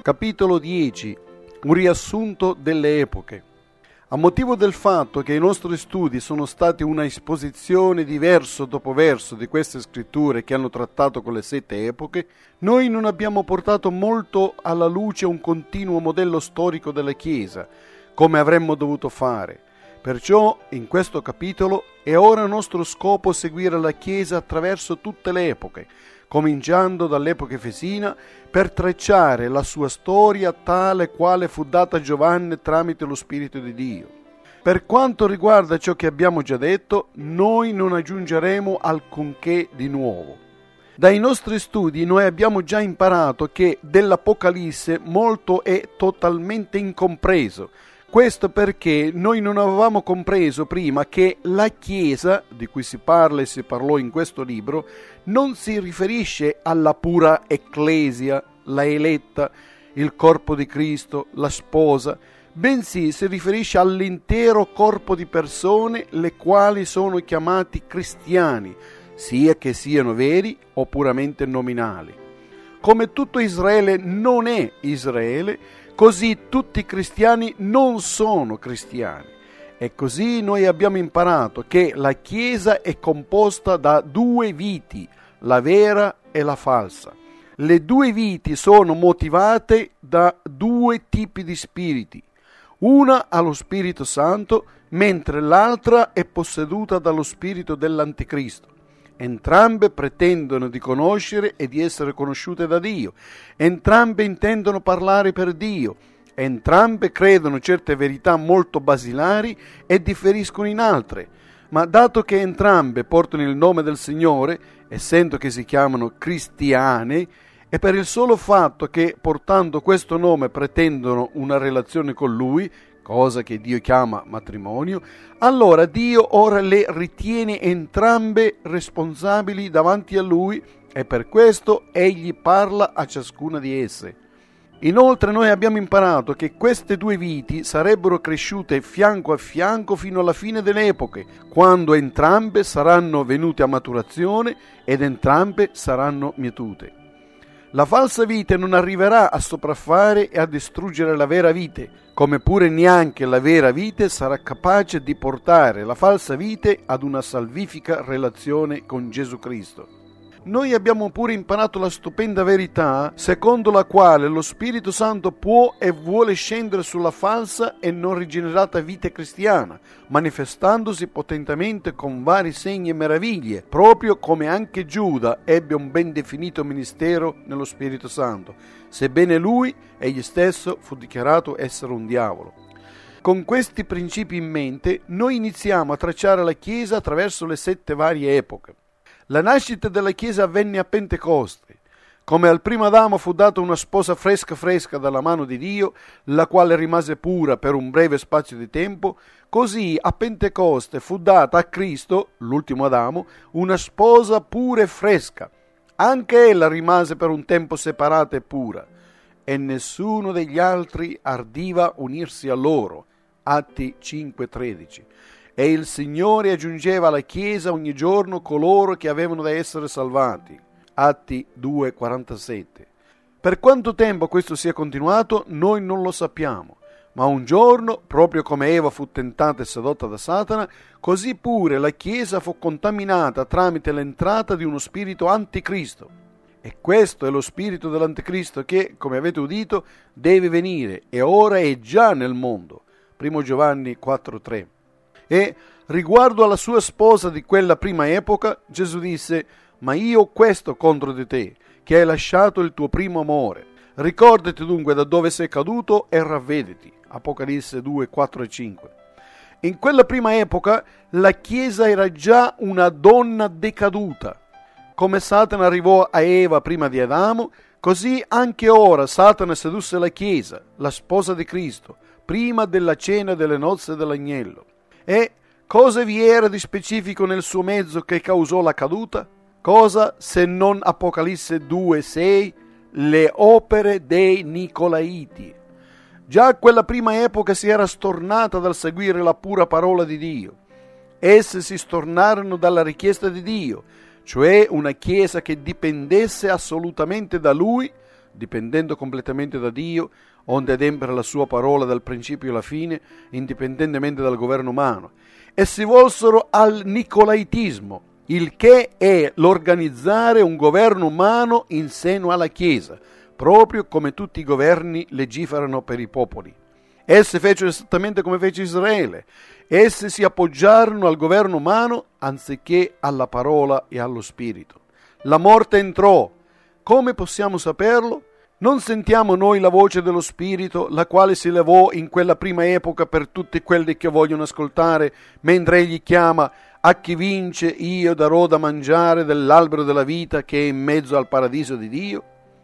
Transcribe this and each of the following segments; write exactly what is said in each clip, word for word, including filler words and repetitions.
Capitolo dieci. Un riassunto delle epoche. A motivo del fatto che i nostri studi sono stati una esposizione di verso dopo verso di queste scritture che hanno trattato con le sette epoche, noi non abbiamo portato molto alla luce un continuo modello storico della Chiesa, come avremmo dovuto fare. Perciò, in questo capitolo, è ora nostro scopo seguire la Chiesa attraverso tutte le epoche, cominciando dall'epoca efesina, per tracciare la sua storia tale quale fu data a Giovanni tramite lo Spirito di Dio. Per quanto riguarda ciò che abbiamo già detto, noi non aggiungeremo alcunché di nuovo. Dai nostri studi noi abbiamo già imparato che dell'Apocalisse molto è totalmente incompreso. Questo perché noi non avevamo compreso prima che la Chiesa, di cui si parla e si parlò in questo libro, non si riferisce alla pura ecclesia, la eletta, il corpo di Cristo, la sposa, bensì si riferisce all'intero corpo di persone le quali sono chiamati cristiani, sia che siano veri o puramente nominali. Come tutto Israele non è Israele, così tutti i cristiani non sono cristiani. E così noi abbiamo imparato che la Chiesa è composta da due viti, la vera e la falsa. Le due viti sono motivate da due tipi di spiriti. Una ha lo Spirito Santo, mentre l'altra è posseduta dallo spirito dell'Anticristo. Entrambe pretendono di conoscere e di essere conosciute da Dio. Entrambe intendono parlare per Dio. Entrambe credono certe verità molto basilari e differiscono in altre. Ma dato che entrambe portano il nome del Signore, essendo che si chiamano cristiane, e per il solo fatto che portando questo nome pretendono una relazione con Lui, cosa che Dio chiama matrimonio, allora Dio ora le ritiene entrambe responsabili davanti a Lui e per questo Egli parla a ciascuna di esse. Inoltre noi abbiamo imparato che queste due viti sarebbero cresciute fianco a fianco fino alla fine delle epoche, quando entrambe saranno venute a maturazione ed entrambe saranno mietute. La falsa vite non arriverà a sopraffare e a distruggere la vera vite, come pure neanche la vera vite sarà capace di portare la falsa vite ad una salvifica relazione con Gesù Cristo. Noi abbiamo pure imparato la stupenda verità secondo la quale lo Spirito Santo può e vuole scendere sulla falsa e non rigenerata vita cristiana, manifestandosi potentemente con vari segni e meraviglie, proprio come anche Giuda ebbe un ben definito ministero nello Spirito Santo, sebbene lui, egli stesso, fu dichiarato essere un diavolo. Con questi principi in mente, noi iniziamo a tracciare la Chiesa attraverso le sette varie epoche. La nascita della Chiesa avvenne a Pentecoste. Come al primo Adamo fu data una sposa fresca fresca dalla mano di Dio, la quale rimase pura per un breve spazio di tempo, così a Pentecoste fu data a Cristo, l'ultimo Adamo, una sposa pura e fresca. Anche ella rimase per un tempo separata e pura, e nessuno degli altri ardiva unirsi a loro. Atti cinque tredici. E il Signore aggiungeva alla Chiesa ogni giorno coloro che avevano da essere salvati. Atti due quarantasette. Per quanto tempo questo sia continuato, noi non lo sappiamo, ma un giorno, proprio come Eva fu tentata e sedotta da Satana, così pure la Chiesa fu contaminata tramite l'entrata di uno spirito anticristo. E questo è lo spirito dell'anticristo che, come avete udito, deve venire e ora è già nel mondo. Primo Giovanni quattro tre. E riguardo alla sua sposa di quella prima epoca, Gesù disse: «Ma io ho questo contro di te, che hai lasciato il tuo primo amore. Ricordati dunque da dove sei caduto e ravvediti». Apocalisse due quattro e cinque. In quella prima epoca la Chiesa era già una donna decaduta. Come Satana arrivò a Eva prima di Adamo, così anche ora Satana sedusse la Chiesa, la sposa di Cristo, prima della cena delle nozze dell'agnello. E cosa vi era di specifico nel suo mezzo che causò la caduta? Cosa se non Apocalisse due sei, le opere dei Nicolaiti. Già quella prima epoca si era stornata dal seguire la pura parola di Dio. Esse si stornarono dalla richiesta di Dio, cioè una Chiesa che dipendesse assolutamente da Lui, dipendendo completamente da Dio, onde adempiere la sua parola dal principio alla fine, indipendentemente dal governo umano, e si volsero al nicolaitismo, il che è l'organizzare un governo umano in seno alla Chiesa, proprio come tutti i governi legiferano per i popoli. Essi fecero esattamente come fece Israele. Essi si appoggiarono al governo umano anziché alla parola e allo spirito. La morte entrò. Come possiamo saperlo? Non sentiamo noi la voce dello spirito, la quale si levò in quella prima epoca per tutti quelli che vogliono ascoltare, mentre egli chiama: a chi vince io darò da mangiare dell'albero della vita che è in mezzo al paradiso di Dio?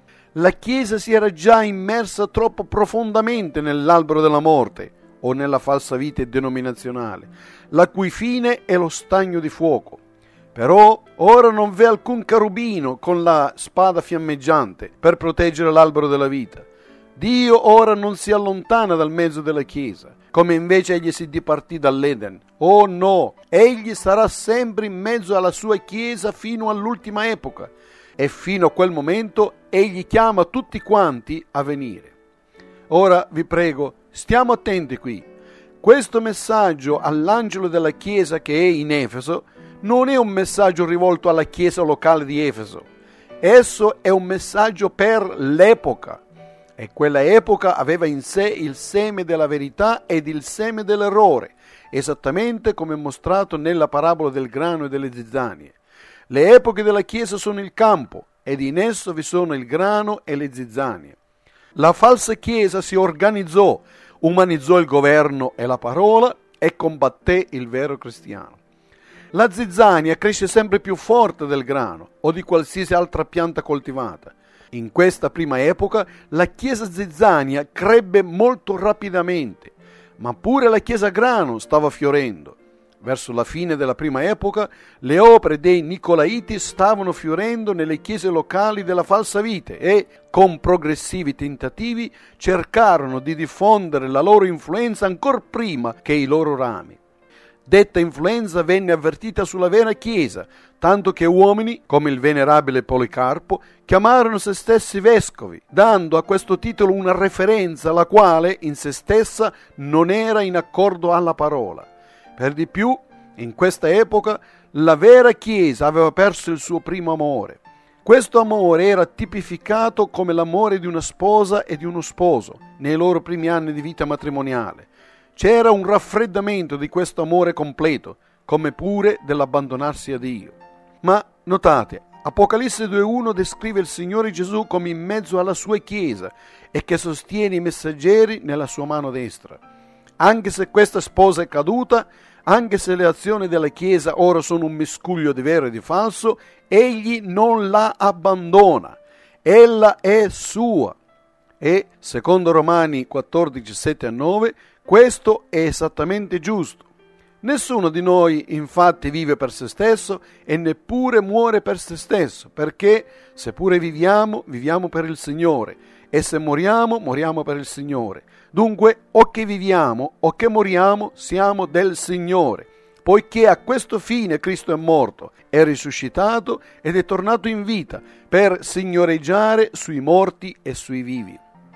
La Chiesa si era già immersa troppo profondamente nell'albero della morte o nella falsa vita denominazionale, la cui fine è lo stagno di fuoco. Però ora non v'è alcun cherubino con la spada fiammeggiante per proteggere l'albero della vita. Dio ora non si allontana dal mezzo della Chiesa, come invece egli si dipartì dall'Eden. Oh no, egli sarà sempre in mezzo alla sua Chiesa fino all'ultima epoca, e fino a quel momento egli chiama tutti quanti a venire. Ora vi prego, stiamo attenti qui. Questo messaggio all'angelo della Chiesa che è in Efeso non è un messaggio rivolto alla Chiesa locale di Efeso. Esso è un messaggio per l'epoca, e quella epoca aveva in sé il seme della verità ed il seme dell'errore, esattamente come mostrato nella parabola del grano e delle zizzanie. Le epoche della Chiesa sono il campo, ed in esso vi sono il grano e le zizzanie. La falsa Chiesa si organizzò, umanizzò il governo e la parola e combatté il vero cristiano. La zizzania cresce sempre più forte del grano o di qualsiasi altra pianta coltivata. In questa prima epoca la chiesa zizzania crebbe molto rapidamente, ma pure la chiesa grano stava fiorendo. Verso la fine della prima epoca le opere dei Nicolaiti stavano fiorendo nelle chiese locali della falsa vita e, con progressivi tentativi, cercarono di diffondere la loro influenza ancor prima che i loro rami. Detta influenza venne avvertita sulla vera Chiesa, tanto che uomini, come il venerabile Policarpo, chiamarono se stessi vescovi, dando a questo titolo una referenza la quale in se stessa non era in accordo alla parola. Per di più, in questa epoca, la vera Chiesa aveva perso il suo primo amore. Questo amore era tipificato come l'amore di una sposa e di uno sposo nei loro primi anni di vita matrimoniale. C'era un raffreddamento di questo amore completo, come pure dell'abbandonarsi a Dio. Ma notate, Apocalisse due uno descrive il Signore Gesù come in mezzo alla sua Chiesa e che sostiene i messaggeri nella sua mano destra. Anche se questa sposa è caduta, anche se le azioni della Chiesa ora sono un miscuglio di vero e di falso, egli non la abbandona. Ella è sua. E, secondo Romani quattordici, sette a nove, questo è esattamente giusto. Nessuno di noi infatti vive per se stesso e neppure muore per se stesso, perché seppure viviamo, viviamo per il Signore, e se moriamo, moriamo per il Signore. Dunque, o che viviamo o che moriamo, siamo del Signore, poiché a questo fine Cristo è morto, è risuscitato ed è tornato in vita per signoreggiare sui morti e sui vivi.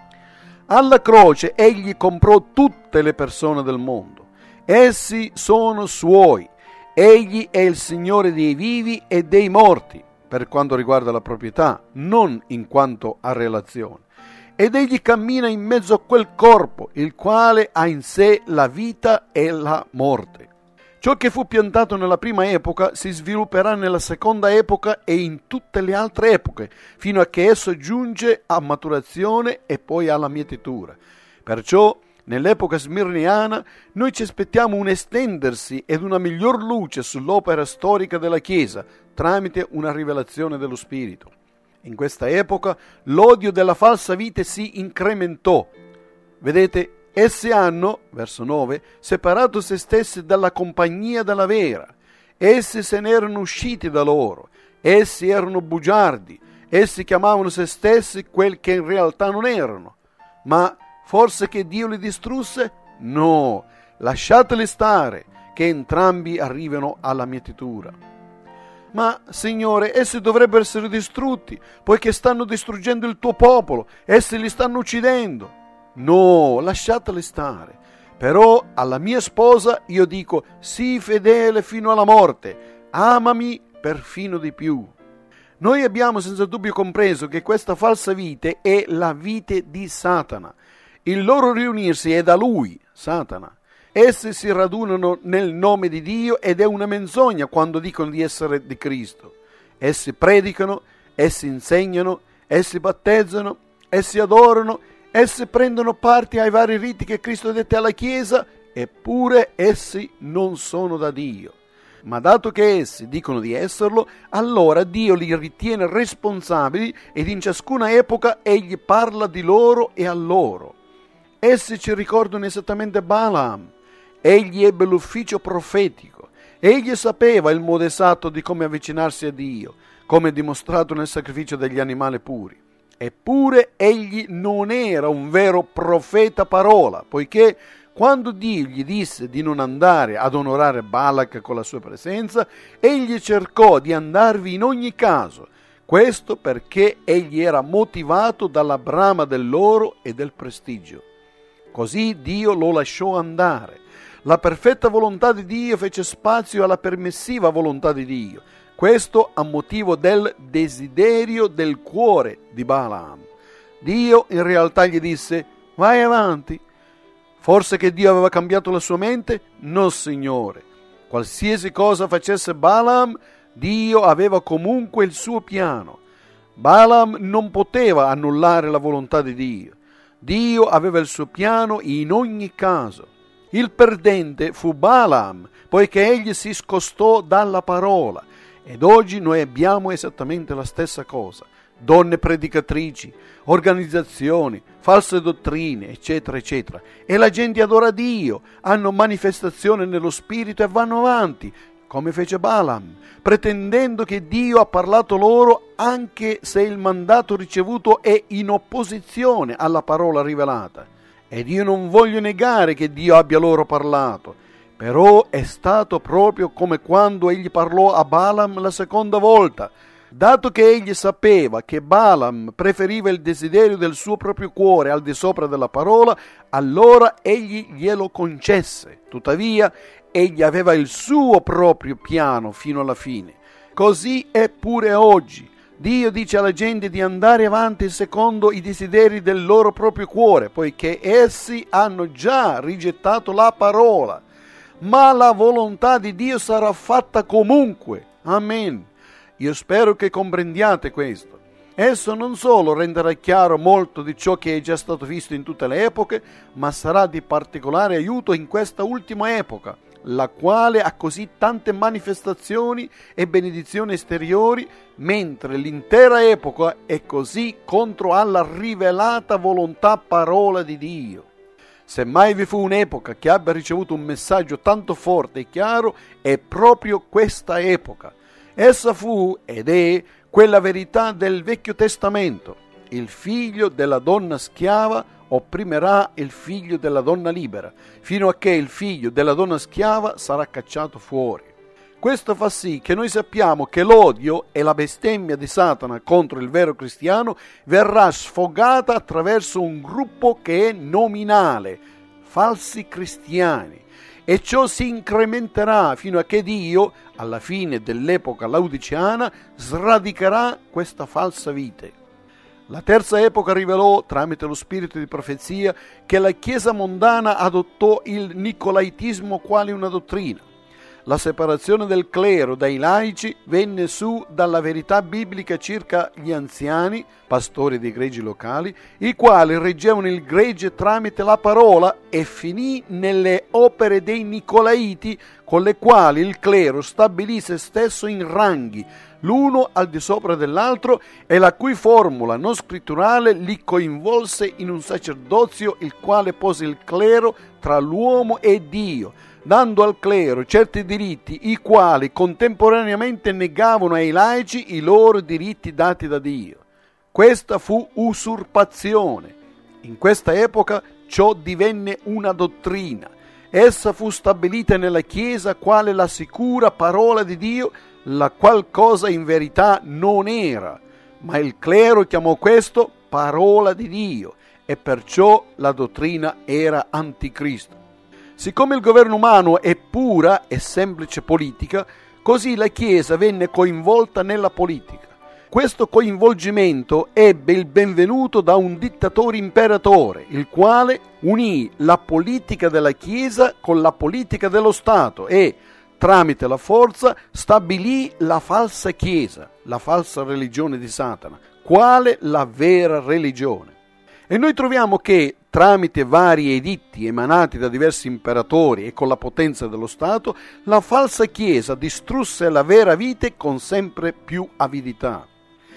Alla croce egli comprò tutte le persone del mondo. Essi sono suoi. Egli è il Signore dei vivi e dei morti, per quanto riguarda la proprietà, non in quanto a relazione. Ed egli cammina in mezzo a quel corpo, il quale ha in sé la vita e la morte. Ciò che fu piantato nella prima epoca si svilupperà nella seconda epoca e in tutte le altre epoche, fino a che esso giunge a maturazione e poi alla mietitura. Perciò, nell'epoca smirniana, noi ci aspettiamo un estendersi ed una miglior luce sull'opera storica della Chiesa, tramite una rivelazione dello Spirito. In questa epoca l'odio della falsa vita si incrementò. Vedete, essi hanno, verso nove, separato se stessi dalla compagnia della vera. Essi se ne erano usciti da loro. Essi erano bugiardi. Essi chiamavano se stessi quel che in realtà non erano. Ma forse che Dio li distrusse? No, lasciateli stare, che entrambi arrivano alla mietitura. Ma, Signore, essi dovrebbero essere distrutti, poiché stanno distruggendo il tuo popolo, essi li stanno uccidendo. No, lasciateli stare. Però alla mia sposa io dico, sii fedele fino alla morte, amami perfino di più. Noi abbiamo senza dubbio compreso che questa falsa vite è la vite di Satana. Il loro riunirsi è da lui, Satana. Essi si radunano nel nome di Dio ed è una menzogna quando dicono di essere di Cristo. Essi predicano, essi insegnano, essi battezzano, essi adorano, essi prendono parte ai vari riti che Cristo dette alla Chiesa, eppure essi non sono da Dio. Ma dato che essi dicono di esserlo, allora Dio li ritiene responsabili ed in ciascuna epoca egli parla di loro e a loro. Essi ci ricordano esattamente Balaam. Egli ebbe l'ufficio profetico. Egli sapeva il modo esatto di come avvicinarsi a Dio, come dimostrato nel sacrificio degli animali puri. Eppure egli non era un vero profeta parola, poiché quando Dio gli disse di non andare ad onorare Balak con la sua presenza, egli cercò di andarvi in ogni caso. Questo perché egli era motivato dalla brama dell'oro e del prestigio. Così Dio lo lasciò andare. La perfetta volontà di Dio fece spazio alla permissiva volontà di Dio. Questo a motivo del desiderio del cuore di Balaam. Dio in realtà gli disse, vai avanti. Forse che Dio aveva cambiato la sua mente? No, Signore. Qualsiasi cosa facesse Balaam, Dio aveva comunque il suo piano. Balaam non poteva annullare la volontà di Dio. Dio aveva il suo piano in ogni caso. Il perdente fu Balaam, poiché egli si scostò dalla parola. Ed oggi noi abbiamo esattamente la stessa cosa. Donne predicatrici, organizzazioni, false dottrine, eccetera, eccetera. E la gente adora Dio, hanno manifestazione nello spirito e vanno avanti, come fece Balaam, pretendendo che Dio ha parlato loro anche se il mandato ricevuto è in opposizione alla parola rivelata. Ed io non voglio negare che Dio abbia loro parlato, però è stato proprio come quando egli parlò a Balaam la seconda volta. Dato che egli sapeva che Balaam preferiva il desiderio del suo proprio cuore al di sopra della parola, allora egli glielo concesse. Tuttavia, egli aveva il suo proprio piano fino alla fine. Così è pure oggi. Dio dice alla gente di andare avanti secondo i desideri del loro proprio cuore, poiché essi hanno già rigettato la parola. Ma la volontà di Dio sarà fatta comunque. Amen. Io spero che comprendiate questo. Esso non solo renderà chiaro molto di ciò che è già stato visto in tutte le epoche, ma sarà di particolare aiuto in questa ultima epoca, la quale ha così tante manifestazioni e benedizioni esteriori, mentre l'intera epoca è così contro alla rivelata volontà parola di Dio. Se mai vi fu un'epoca che abbia ricevuto un messaggio tanto forte e chiaro, è proprio questa epoca. Essa fu ed è quella verità del Vecchio Testamento. Il figlio della donna schiava opprimerà il figlio della donna libera, fino a che il figlio della donna schiava sarà cacciato fuori. Questo fa sì che noi sappiamo che l'odio e la bestemmia di Satana contro il vero cristiano verrà sfogata attraverso un gruppo che è nominale, falsi cristiani. E ciò si incrementerà fino a che Dio, alla fine dell'epoca laodiceana, sradicherà questa falsa vite. La terza epoca rivelò, tramite lo spirito di profezia, che la Chiesa mondana adottò il nicolaitismo quale una dottrina. La separazione del clero dai laici venne su dalla verità biblica circa gli anziani, pastori dei greggi locali, i quali reggevano il gregge tramite la parola, e finì nelle opere dei nicolaiti, con le quali il clero stabilì se stesso in ranghi, l'uno al di sopra dell'altro, e la cui formula non scritturale li coinvolse in un sacerdozio, il quale pose il clero tra l'uomo e Dio, dando al clero certi diritti, i quali contemporaneamente negavano ai laici i loro diritti dati da Dio. Questa fu usurpazione. In questa epoca ciò divenne una dottrina. essa fu stabilita nella Chiesa quale la sicura parola di Dio, la qual cosa in verità non era, ma il clero chiamò questo parola di Dio, e perciò la dottrina era anticristo. Siccome il governo umano è pura e semplice politica, così la Chiesa venne coinvolta nella politica. Questo coinvolgimento ebbe il benvenuto da un dittatore imperatore, il quale unì la politica della Chiesa con la politica dello Stato e, tramite la forza, stabilì la falsa Chiesa, la falsa religione di Satana, quale la vera religione. E noi troviamo che, tramite vari editti emanati da diversi imperatori e con la potenza dello Stato, la falsa Chiesa distrusse la vera vite con sempre più avidità.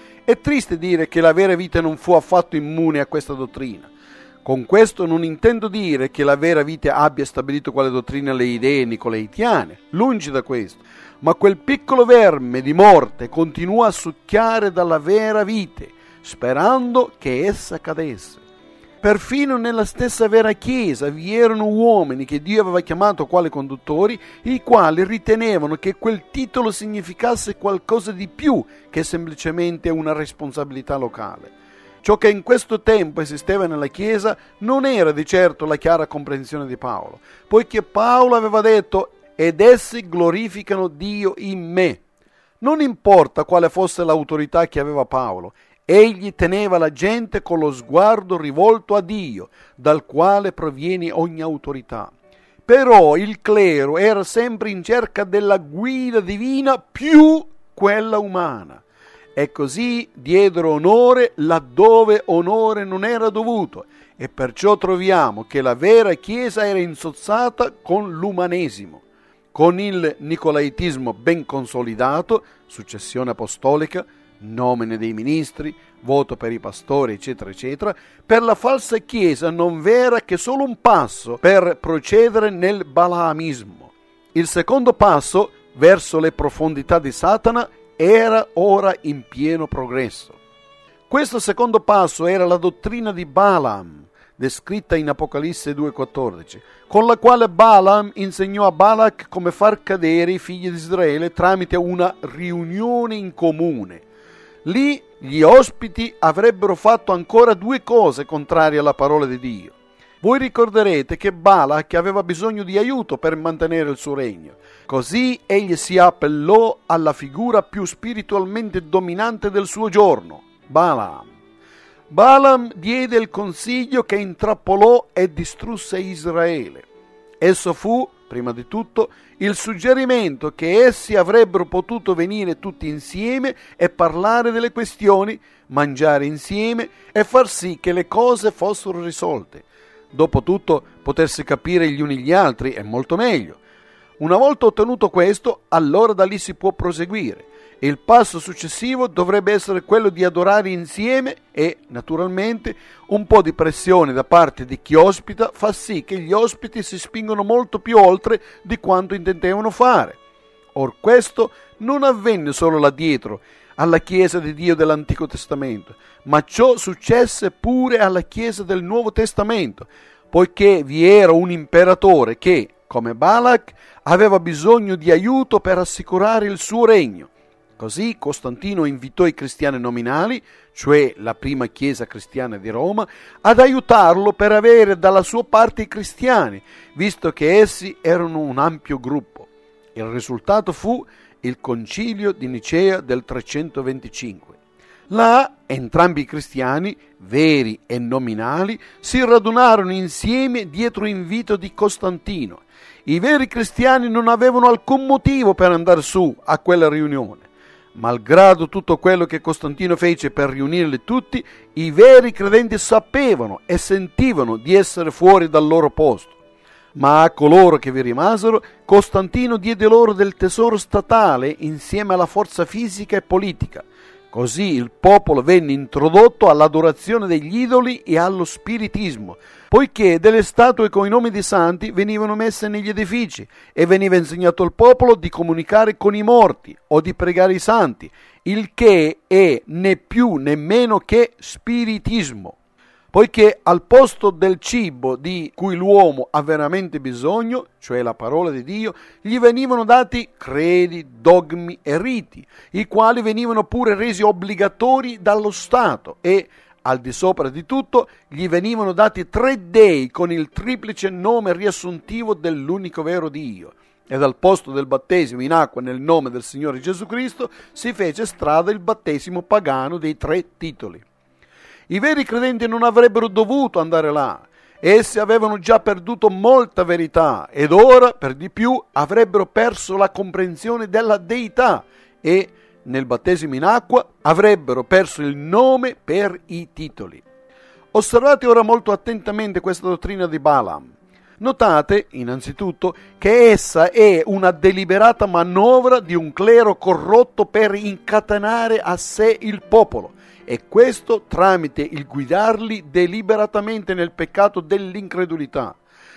È triste dire che la vera vita non fu affatto immune a questa dottrina. Con questo non intendo dire che la vera vita abbia stabilito quale dottrina le idee nicolaitiane, lungi da questo, ma quel piccolo verme di morte continuò a succhiare dalla vera vite, sperando che essa cadesse. Perfino nella stessa vera Chiesa vi erano uomini che Dio aveva chiamato quali conduttori, i quali ritenevano che quel titolo significasse qualcosa di più che semplicemente una responsabilità locale. Ciò che in questo tempo esisteva nella Chiesa non era di certo la chiara comprensione di Paolo, poiché Paolo aveva detto: «Ed essi glorificano Dio in me». Non importa quale fosse l'autorità che aveva Paolo, egli teneva la gente con lo sguardo rivolto a Dio, dal quale proviene ogni autorità. Però il clero era sempre in cerca della guida divina più quella umana, e così diedero onore laddove onore non era dovuto, e perciò troviamo che la vera Chiesa era insozzata con l'umanesimo, con il nicolaitismo ben consolidato, successione apostolica, nomine dei ministri, voto per i pastori, eccetera, eccetera. Per la falsa Chiesa non v'era che solo un passo per procedere nel balaamismo. Il secondo passo, verso le profondità di Satana, era ora in pieno progresso. Questo secondo passo era la dottrina di Balaam, descritta in Apocalisse due quattordici, con la quale Balaam insegnò a Balak come far cadere i figli di Israele tramite una riunione in comune. Lì gli ospiti avrebbero fatto ancora due cose contrarie alla parola di Dio. Voi ricorderete che Balak aveva bisogno di aiuto per mantenere il suo regno. Così egli si appellò alla figura più spiritualmente dominante del suo giorno, Balaam. Balaam diede il consiglio che intrappolò e distrusse Israele. Esso fu, prima di tutto, il suggerimento che essi avrebbero potuto venire tutti insieme e parlare delle questioni, mangiare insieme e far sì che le cose fossero risolte. Dopotutto, potersi capire gli uni gli altri è molto meglio. Una volta ottenuto questo, allora da lì si può proseguire. Il passo successivo dovrebbe essere quello di adorare insieme e, naturalmente, un po' di pressione da parte di chi ospita fa sì che gli ospiti si spingono molto più oltre di quanto intendevano fare. Or questo non avvenne solo là dietro, alla Chiesa di Dio dell'Antico Testamento, ma ciò successe pure alla Chiesa del Nuovo Testamento, poiché vi era un imperatore che, come Balak, aveva bisogno di aiuto per assicurare il suo regno. Così Costantino invitò i cristiani nominali, cioè la prima chiesa cristiana di Roma, ad aiutarlo per avere dalla sua parte i cristiani, visto che essi erano un ampio gruppo. Il risultato fu il concilio di Nicea del trecentoventicinque. Là entrambi i cristiani, veri e nominali, si radunarono insieme dietro invito di Costantino. I veri cristiani non avevano alcun motivo per andare su a quella riunione. Malgrado tutto quello che Costantino fece per riunirli tutti, i veri credenti sapevano e sentivano di essere fuori dal loro posto. Ma a coloro che vi rimasero, Costantino diede loro del tesoro statale insieme alla forza fisica e politica. Così il popolo venne introdotto all'adorazione degli idoli e allo spiritismo, poiché delle statue con i nomi di santi venivano messe negli edifici e veniva insegnato al popolo di comunicare con i morti o di pregare i santi, il che è né più né meno che spiritismo. poiché al posto del cibo di cui l'uomo ha veramente bisogno, cioè la parola di Dio, gli venivano dati credi, dogmi e riti, i quali venivano pure resi obbligatori dallo Stato e, al di sopra di tutto, gli venivano dati tre dei con il triplice nome riassuntivo dell'unico vero Dio. E dal posto del battesimo in acqua nel nome del Signore Gesù Cristo si fece strada il battesimo pagano dei tre titoli. I veri credenti non avrebbero dovuto andare là. Essi avevano già perduto molta verità ed ora, per di più, avrebbero perso la comprensione della deità e, nel battesimo in acqua, avrebbero perso il nome per i titoli. Osservate ora molto attentamente questa dottrina di Balaam. Notate, innanzitutto, che essa è una deliberata manovra di un clero corrotto per incatenare a sé il popolo, e questo tramite il guidarli deliberatamente nel peccato dell'incredulità.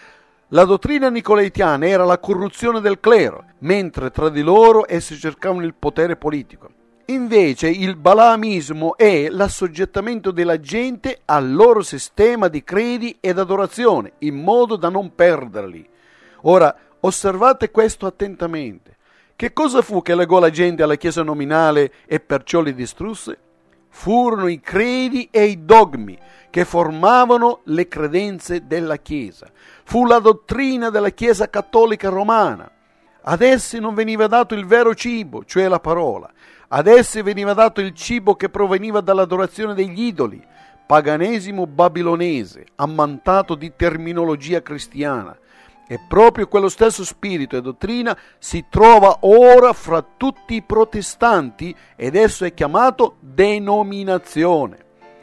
La dottrina nicolaitiana era la corruzione del clero, mentre tra di loro essi cercavano il potere politico. Invece il balaamismo è l'assoggettamento della gente al loro sistema di credi ed adorazione, in modo da non perderli. Ora, osservate questo attentamente. Che cosa fu che legò la gente alla chiesa nominale e perciò li distrusse? Furono i credi e i dogmi che formavano le credenze della Chiesa. Fu la dottrina della Chiesa cattolica romana. Ad essi non veniva dato il vero cibo, cioè la parola. Ad essi veniva dato il cibo che proveniva dall'adorazione degli idoli, paganesimo babilonese, ammantato di terminologia cristiana. E proprio quello stesso spirito e dottrina si trova ora fra tutti i protestanti ed esso è chiamato denominazione.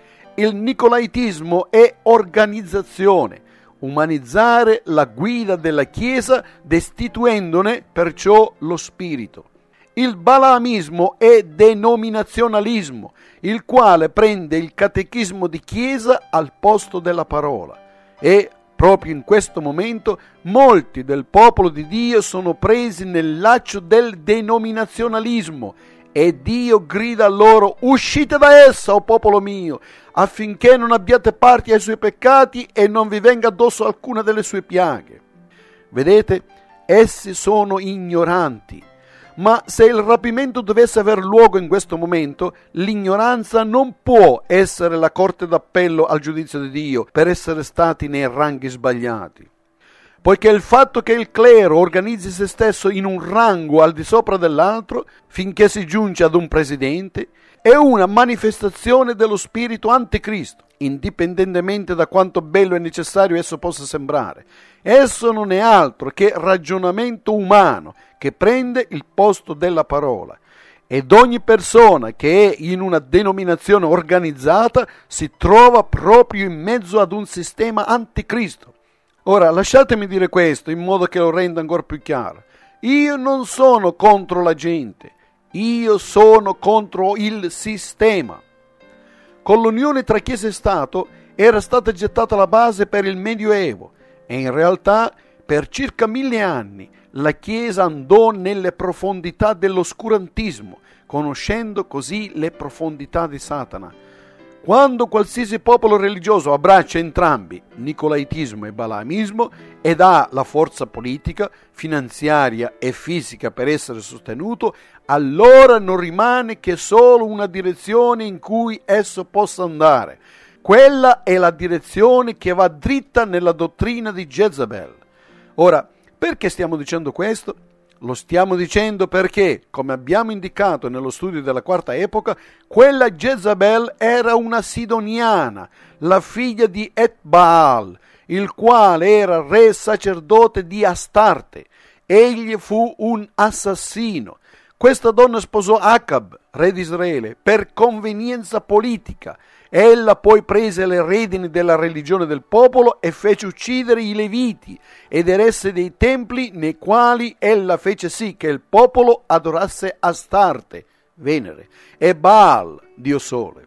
Il nicolaitismo è organizzazione, umanizzare la guida della Chiesa destituendone perciò lo spirito. Il balaamismo è denominazionalismo, il quale prende il catechismo di Chiesa al posto della parola. E proprio in questo momento molti del popolo di Dio sono presi nel laccio del denominazionalismo e Dio grida a loro: uscite da essa, o popolo mio, affinché non abbiate parte ai suoi peccati e non vi venga addosso alcuna delle sue piaghe. Vedete, essi sono ignoranti. Ma se il rapimento dovesse aver luogo in questo momento, l'ignoranza non può essere la corte d'appello al giudizio di Dio per essere stati nei ranghi sbagliati. Poiché il fatto che il clero organizzi se stesso in un rango al di sopra dell'altro, finché si giunge ad un presidente, è una manifestazione dello spirito anticristo, indipendentemente da quanto bello e necessario esso possa sembrare. Esso non è altro che ragionamento umano che prende il posto della parola. Ed ogni persona che è in una denominazione organizzata si trova proprio in mezzo ad un sistema anticristo. Ora, lasciatemi dire questo in modo che lo renda ancora più chiaro. Io non sono contro la gente, io sono contro il sistema. Con l'unione tra Chiesa e Stato era stata gettata la base per il Medioevo e in realtà per circa mille anni la Chiesa andò nelle profondità dell'oscurantismo, conoscendo così le profondità di Satana. Quando qualsiasi popolo religioso abbraccia entrambi, nicolaitismo e balaamismo, ed ha la forza politica, finanziaria e fisica per essere sostenuto, allora non rimane che solo una direzione in cui esso possa andare. Quella è la direzione che va dritta nella dottrina di Jezabel. Ora, perché stiamo dicendo questo? Lo stiamo dicendo perché, come abbiamo indicato nello studio della quarta epoca, quella Jezabel era una sidoniana, la figlia di Etbaal, il quale era re sacerdote di Astarte. Egli fu un assassino. Questa donna sposò Acab, re di Israele, per convenienza politica. Ella poi prese le redini della religione del popolo e fece uccidere i Leviti ed eresse dei templi nei quali ella fece sì che il popolo adorasse Astarte, Venere, e Baal, Dio Sole.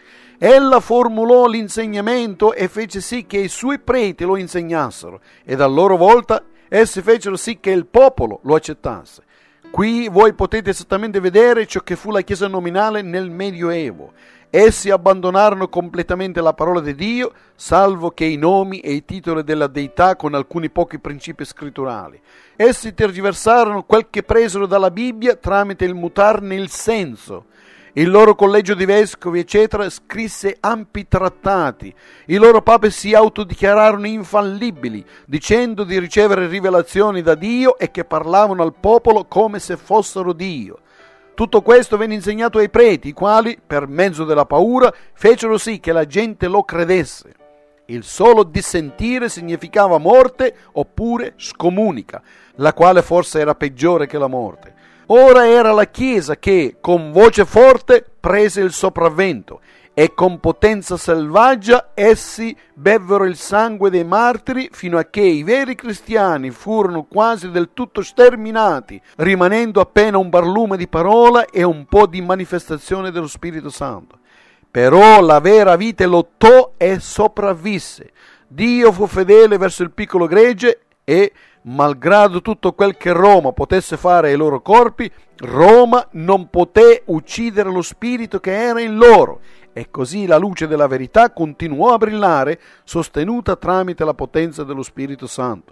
Ella formulò l'insegnamento e fece sì che i suoi preti lo insegnassero ed a loro volta essi fecero sì che il popolo lo accettasse. Qui voi potete esattamente vedere ciò che fu la Chiesa nominale nel Medioevo. Essi abbandonarono completamente la parola di Dio, salvo che i nomi e i titoli della deità con alcuni pochi principi scritturali. Essi tergiversarono quel che presero dalla Bibbia tramite il mutarne il senso. Il loro collegio di vescovi, eccetera, scrisse ampi trattati. I loro papi si autodichiararono infallibili, dicendo di ricevere rivelazioni da Dio e che parlavano al popolo come se fossero Dio. Tutto questo venne insegnato ai preti, i quali, per mezzo della paura, fecero sì che la gente lo credesse. Il solo dissentire significava morte oppure scomunica, la quale forse era peggiore che la morte. Ora era la Chiesa che, con voce forte, prese il sopravvento e con potenza selvaggia essi bevvero il sangue dei martiri fino a che i veri cristiani furono quasi del tutto sterminati, rimanendo appena un barlume di parola e un po' di manifestazione dello Spirito Santo. Però la vera vite lottò e sopravvisse. Dio fu fedele verso il piccolo gregge e, malgrado tutto quel che Roma potesse fare ai loro corpi, Roma non poté uccidere lo spirito che era in loro, e così la luce della verità continuò a brillare, sostenuta tramite la potenza dello Spirito Santo.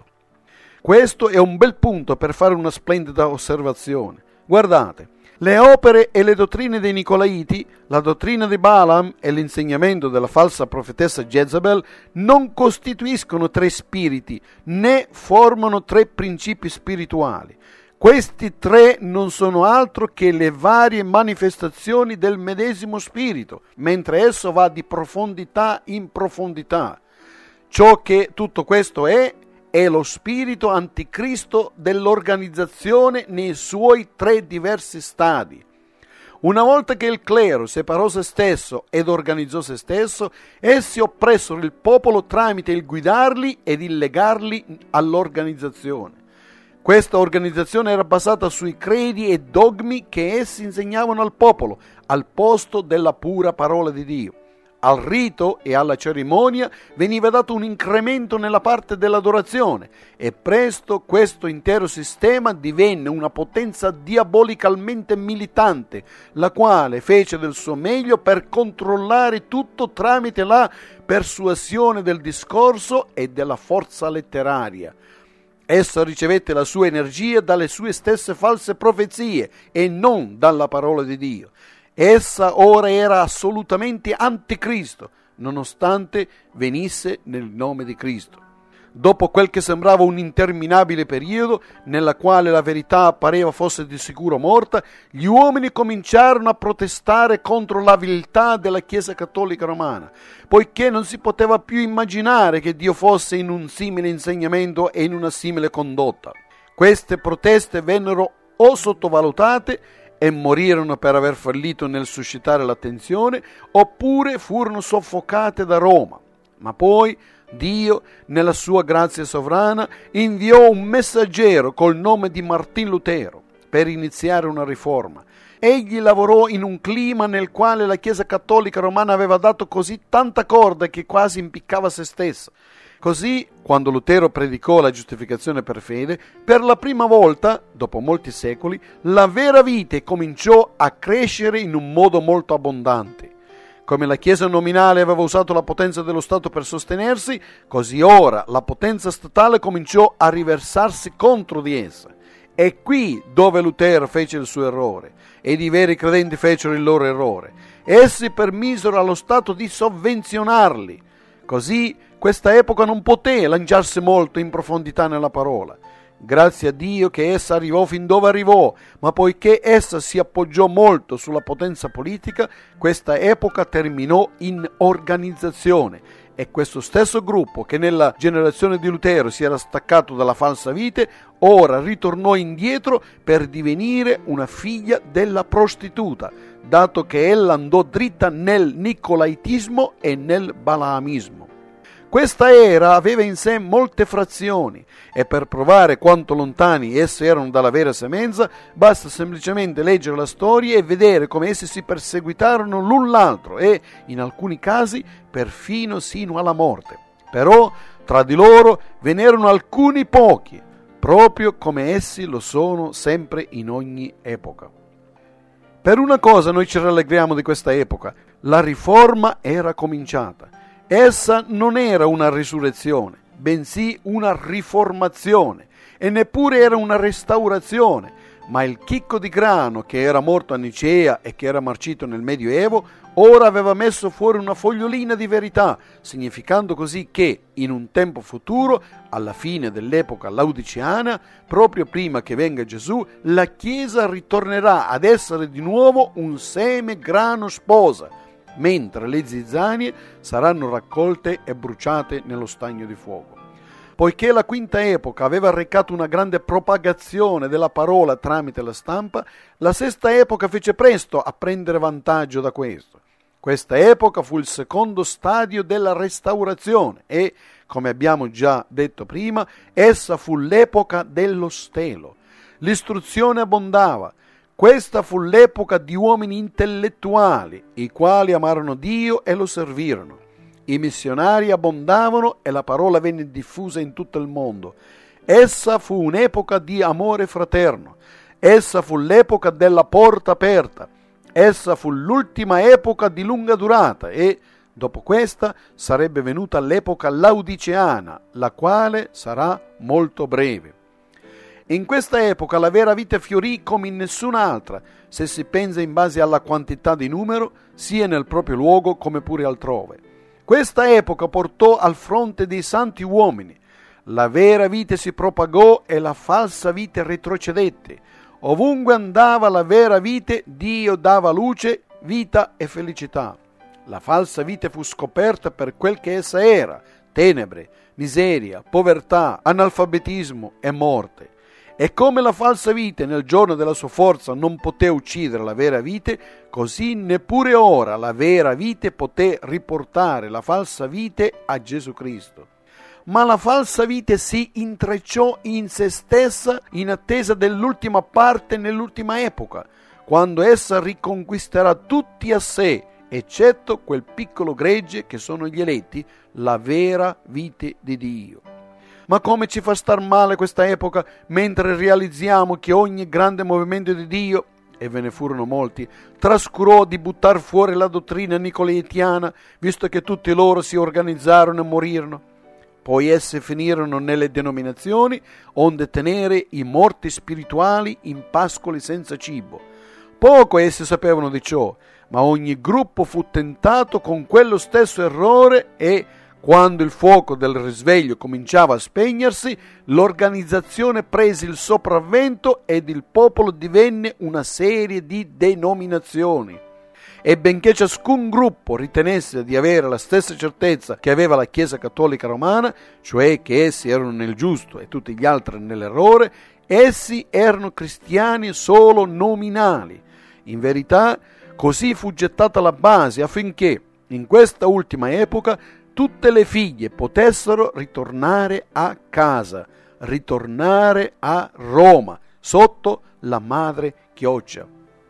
Questo è un bel punto per fare una splendida osservazione. Guardate, le opere e le dottrine dei Nicolaiti, la dottrina di Balaam e l'insegnamento della falsa profetessa Jezabel non costituiscono tre spiriti, né formano tre principi spirituali. Questi tre non sono altro che le varie manifestazioni del medesimo spirito, mentre esso va di profondità in profondità. Ciò che tutto questo è, è lo spirito anticristo dell'organizzazione nei suoi tre diversi stadi. Una volta che il clero separò se stesso ed organizzò se stesso, essi oppressero il popolo tramite il guidarli ed il legarli all'organizzazione. Questa organizzazione era basata sui credi e dogmi che essi insegnavano al popolo, al posto della pura parola di Dio. Al rito e alla cerimonia veniva dato un incremento nella parte dell'adorazione e presto questo intero sistema divenne una potenza diabolicalmente militante, la quale fece del suo meglio per controllare tutto tramite la persuasione del discorso e della forza letteraria. Essa ricevette la sua energia dalle sue stesse false profezie e non dalla parola di Dio. Essa ora era assolutamente anticristo, nonostante venisse nel nome di Cristo. Dopo quel che sembrava un interminabile periodo, nella quale la verità pareva fosse di sicuro morta, gli uomini cominciarono a protestare contro la viltà della Chiesa Cattolica Romana, poiché non si poteva più immaginare che Dio fosse in un simile insegnamento e in una simile condotta. Queste proteste vennero o sottovalutate e morirono per aver fallito nel suscitare l'attenzione, oppure furono soffocate da Roma. Ma poi Dio, nella sua grazia sovrana, inviò un messaggero col nome di Martin Lutero per iniziare una riforma. Egli lavorò in un clima nel quale la Chiesa Cattolica Romana aveva dato così tanta corda che quasi impiccava se stessa. Così, quando Lutero predicò la giustificazione per fede, per la prima volta, dopo molti secoli, la vera vite cominciò a crescere in un modo molto abbondante. Come la Chiesa nominale aveva usato la potenza dello Stato per sostenersi, così ora la potenza statale cominciò a riversarsi contro di essa. È qui dove Lutero fece il suo errore, ed i veri credenti fecero il loro errore. Essi permisero allo Stato di sovvenzionarli. Così questa epoca non poté lanciarsi molto in profondità nella parola. Grazie a Dio che essa arrivò fin dove arrivò, ma poiché essa si appoggiò molto sulla potenza politica, questa epoca terminò in organizzazione e questo stesso gruppo che nella generazione di Lutero si era staccato dalla falsa vite, ora ritornò indietro per divenire una figlia della prostituta, dato che ella andò dritta nel nicolaitismo e nel balaamismo. Questa era aveva in sé molte frazioni e per provare quanto lontani esse erano dalla vera semenza basta semplicemente leggere la storia e vedere come essi si perseguitarono l'un l'altro e, in alcuni casi, perfino sino alla morte. Però tra di loro ve n'erano alcuni pochi, proprio come essi lo sono sempre in ogni epoca. Per una cosa noi ci rallegriamo di questa epoca. La riforma era cominciata. Essa non era una risurrezione, bensì una riformazione, e neppure era una restaurazione, ma il chicco di grano che era morto a Nicea e che era marcito nel Medioevo ora aveva messo fuori una fogliolina di verità, significando così che, in un tempo futuro, alla fine dell'epoca laodiceana, proprio prima che venga Gesù, la Chiesa ritornerà ad essere di nuovo un seme grano sposa, mentre le zizzanie saranno raccolte e bruciate nello stagno di fuoco. Poiché la quinta epoca aveva recato una grande propagazione della parola tramite la stampa, la sesta epoca fece presto a prendere vantaggio da questo. Questa epoca fu il secondo stadio della restaurazione e, come abbiamo già detto prima, essa fu l'epoca dello stelo. L'istruzione abbondava. Questa fu l'epoca di uomini intellettuali, i quali amarono Dio e lo servirono. I missionari abbondavano e la parola venne diffusa in tutto il mondo. Essa fu un'epoca di amore fraterno. Essa fu l'epoca della porta aperta. Essa fu l'ultima epoca di lunga durata e, dopo questa, sarebbe venuta l'epoca laodiceana, la quale sarà molto breve. In questa epoca la vera vita fiorì come in nessun'altra, se si pensa in base alla quantità di numero, sia nel proprio luogo come pure altrove. Questa epoca portò al fronte dei santi uomini. La vera vita si propagò e la falsa vita retrocedette. Ovunque andava la vera vite, Dio dava luce, vita e felicità. La falsa vite fu scoperta per quel che essa era: tenebre, miseria, povertà, analfabetismo e morte. E come la falsa vite nel giorno della sua forza non poté uccidere la vera vite, così neppure ora la vera vite poté riportare la falsa vite a Gesù Cristo. Ma la falsa vite si intrecciò in se stessa in attesa dell'ultima parte nell'ultima epoca, quando essa riconquisterà tutti a sé, eccetto quel piccolo gregge che sono gli eletti, la vera vite di Dio. Ma come ci fa star male questa epoca, mentre realizziamo che ogni grande movimento di Dio, e ve ne furono molti, trascurò di buttar fuori la dottrina nicolaitiana, visto che tutti loro si organizzarono e morirono. Poi esse finirono nelle denominazioni, onde tenere i morti spirituali in pascoli senza cibo. Poco essi sapevano di ciò, ma ogni gruppo fu tentato con quello stesso errore e, quando il fuoco del risveglio cominciava a spegnersi, l'organizzazione prese il sopravvento ed il popolo divenne una serie di denominazioni. E benché ciascun gruppo ritenesse di avere la stessa certezza che aveva la Chiesa Cattolica Romana, cioè che essi erano nel giusto e tutti gli altri nell'errore, essi erano cristiani solo nominali. In verità, così fu gettata la base affinché, in questa ultima epoca, tutte le figlie potessero ritornare a casa, ritornare a Roma, sotto la madre chioccia.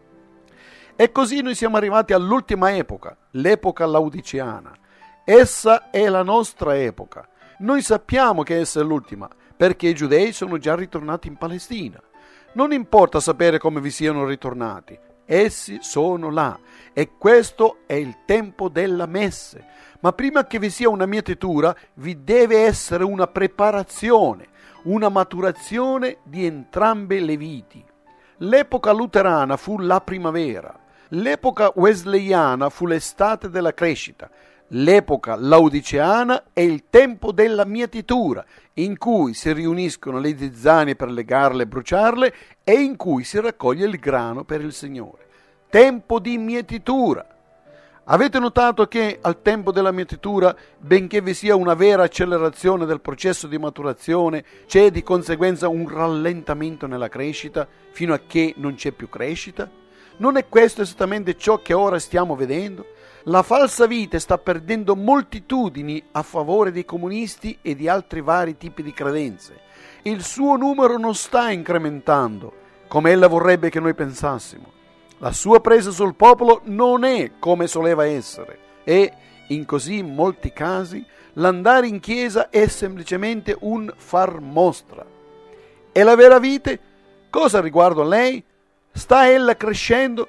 E così noi siamo arrivati all'ultima epoca, l'epoca laodiceana. Essa è la nostra epoca. Noi sappiamo che essa è l'ultima, perché i giudei sono già ritornati in Palestina. Non importa sapere come vi siano ritornati, essi sono là, e questo è il tempo della messe. Ma prima che vi sia una mietitura, vi deve essere una preparazione, una maturazione di entrambe le viti. L'epoca luterana fu la primavera. L'epoca wesleyana fu l'estate della crescita. L'epoca laodiceana è il tempo della mietitura, in cui si riuniscono le zizzanie per legarle e bruciarle e in cui si raccoglie il grano per il Signore. Tempo di mietitura. Avete notato che al tempo della mietitura, benché vi sia una vera accelerazione del processo di maturazione, c'è di conseguenza un rallentamento nella crescita, fino a che non c'è più crescita? Non è questo esattamente ciò che ora stiamo vedendo? La falsa vite sta perdendo moltitudini a favore dei comunisti e di altri vari tipi di credenze. Il suo numero non sta incrementando, come ella vorrebbe che noi pensassimo. La sua presa sul popolo non è come soleva essere e, in così molti casi, l'andare in chiesa è semplicemente un far mostra. E la vera vite? Cosa riguardo a lei? Sta ella crescendo?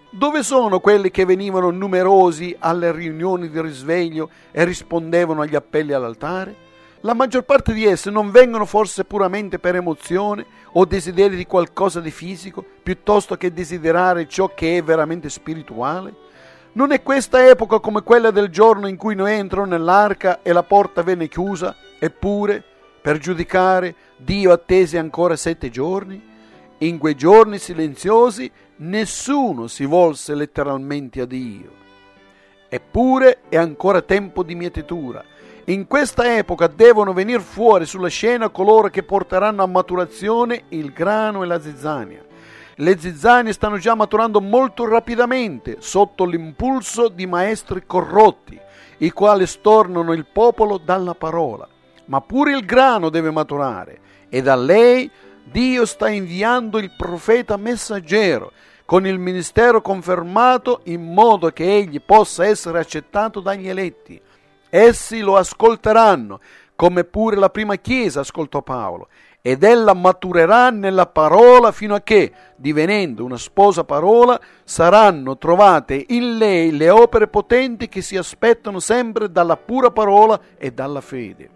Dove sono quelli che venivano numerosi alle riunioni di risveglio e rispondevano agli appelli all'altare? La maggior parte di essi non vengono forse puramente per emozione o desiderio di qualcosa di fisico, piuttosto che desiderare ciò che è veramente spirituale? Non è questa epoca come quella del giorno in cui Noè entrò nell'arca e la porta venne chiusa, eppure, per giudicare, Dio attese ancora sette giorni? In quei giorni silenziosi nessuno si volse letteralmente a Dio. Eppure è ancora tempo di mietitura. In questa epoca devono venire fuori sulla scena coloro che porteranno a maturazione il grano e la zizzania. Le zizzanie stanno già maturando molto rapidamente sotto l'impulso di maestri corrotti, i quali stornano il popolo dalla parola. Ma pure il grano deve maturare, e da lei Dio sta inviando il profeta messaggero, con il ministero confermato in modo che egli possa essere accettato dagli eletti. Essi lo ascolteranno, come pure la prima chiesa ascoltò Paolo, ed ella maturerà nella parola fino a che, divenendo una sposa parola, saranno trovate in lei le opere potenti che si aspettano sempre dalla pura parola e dalla fede.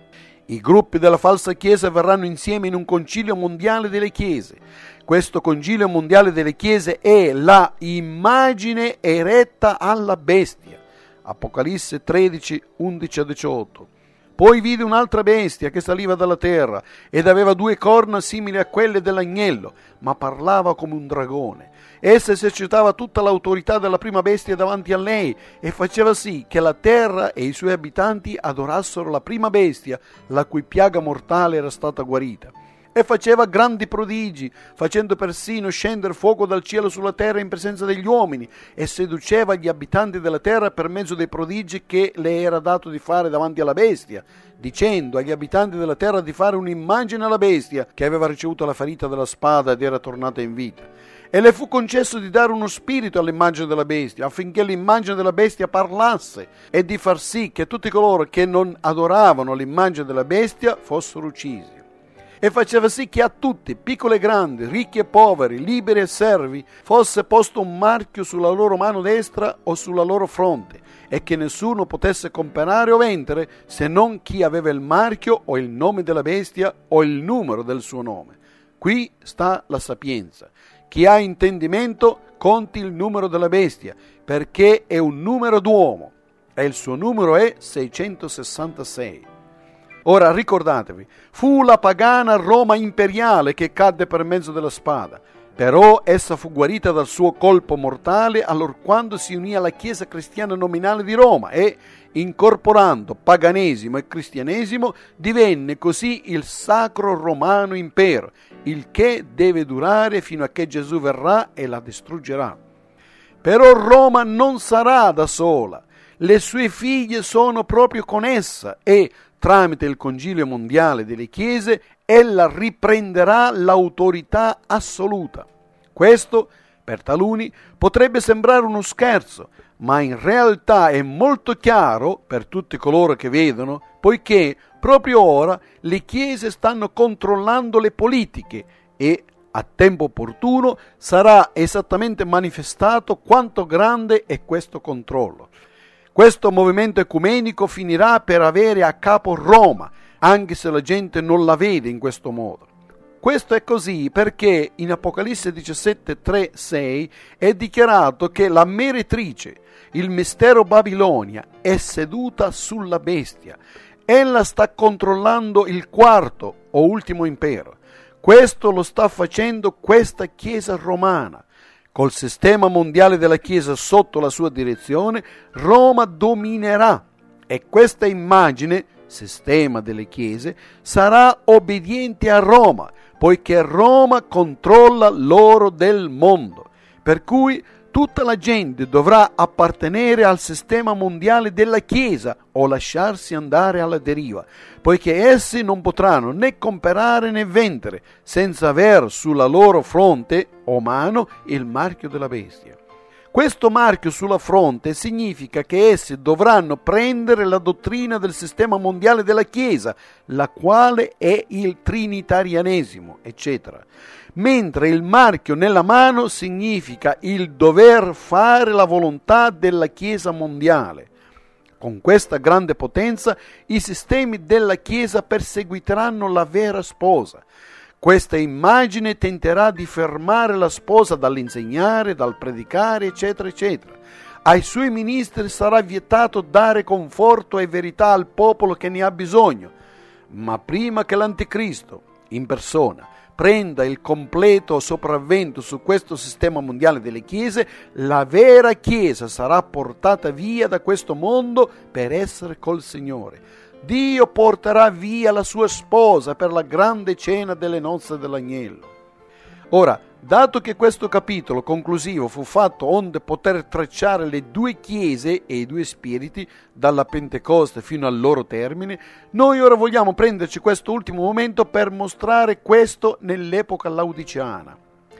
I gruppi della falsa chiesa verranno insieme in un concilio mondiale delle chiese. Questo concilio mondiale delle chiese è la immagine eretta alla bestia. Apocalisse tredici, undici a diciotto. Poi vide un'altra bestia che saliva dalla terra ed aveva due corna simili a quelle dell'agnello, ma parlava come un dragone. Essa esercitava tutta l'autorità della prima bestia davanti a lei e faceva sì che la terra e i suoi abitanti adorassero la prima bestia, la cui piaga mortale era stata guarita. E faceva grandi prodigi, facendo persino scendere fuoco dal cielo sulla terra in presenza degli uomini, e seduceva gli abitanti della terra per mezzo dei prodigi che le era dato di fare davanti alla bestia, dicendo agli abitanti della terra di fare un'immagine alla bestia, che aveva ricevuto la ferita della spada ed era tornata in vita. E le fu concesso di dare uno spirito all'immagine della bestia, affinché l'immagine della bestia parlasse, e di far sì che tutti coloro che non adoravano l'immagine della bestia fossero uccisi. E faceva sì che a tutti, piccoli e grandi, ricchi e poveri, liberi e servi, fosse posto un marchio sulla loro mano destra o sulla loro fronte, e che nessuno potesse comprare o vendere se non chi aveva il marchio o il nome della bestia o il numero del suo nome. Qui sta la sapienza. Chi ha intendimento conti il numero della bestia, perché è un numero d'uomo, e il suo numero è seicentosessantasei. Ora ricordatevi, fu la pagana Roma imperiale che cadde per mezzo della spada, però essa fu guarita dal suo colpo mortale allorquando si unì alla Chiesa cristiana nominale di Roma e, incorporando paganesimo e cristianesimo, divenne così il Sacro Romano Impero, il che deve durare fino a che Gesù verrà e la distruggerà. Però Roma non sarà da sola, le sue figlie sono proprio con essa e, tramite il Concilio mondiale delle Chiese, ella riprenderà l'autorità assoluta. Questo, per taluni, potrebbe sembrare uno scherzo, ma in realtà è molto chiaro per tutti coloro che vedono, poiché proprio ora le Chiese stanno controllando le politiche e, a tempo opportuno, sarà esattamente manifestato quanto grande è questo controllo. Questo movimento ecumenico finirà per avere a capo Roma, anche se la gente non la vede in questo modo. Questo è così perché in Apocalisse diciassette, tre, sei è dichiarato che la meretrice, il mistero Babilonia, è seduta sulla bestia. Ella sta controllando il quarto o ultimo impero. Questo lo sta facendo questa Chiesa romana. Col sistema mondiale della Chiesa sotto la sua direzione, Roma dominerà e questa immagine, sistema delle Chiese, sarà obbediente a Roma, poiché Roma controlla l'oro del mondo. Per cui tutta la gente dovrà appartenere al sistema mondiale della Chiesa o lasciarsi andare alla deriva, poiché essi non potranno né comprare né vendere senza aver sulla loro fronte o mano il marchio della bestia. Questo marchio sulla fronte significa che essi dovranno prendere la dottrina del sistema mondiale della Chiesa, la quale è il trinitarianesimo, eccetera. Mentre il marchio nella mano significa il dover fare la volontà della Chiesa mondiale. Con questa grande potenza i sistemi della Chiesa perseguiteranno la vera sposa. Questa immagine tenterà di fermare la sposa dall'insegnare, dal predicare, eccetera, eccetera. Ai suoi ministri sarà vietato dare conforto e verità al popolo che ne ha bisogno. Ma prima che l'Anticristo, in persona, prenda il completo sopravvento su questo sistema mondiale delle chiese, la vera Chiesa sarà portata via da questo mondo per essere col Signore. Dio porterà via la sua sposa per la grande cena delle nozze dell'agnello. Ora, dato che questo capitolo conclusivo fu fatto onde poter tracciare le due chiese e i due spiriti dalla Pentecoste fino al loro termine, noi ora vogliamo prenderci questo ultimo momento per mostrare questo nell'epoca laodiceana.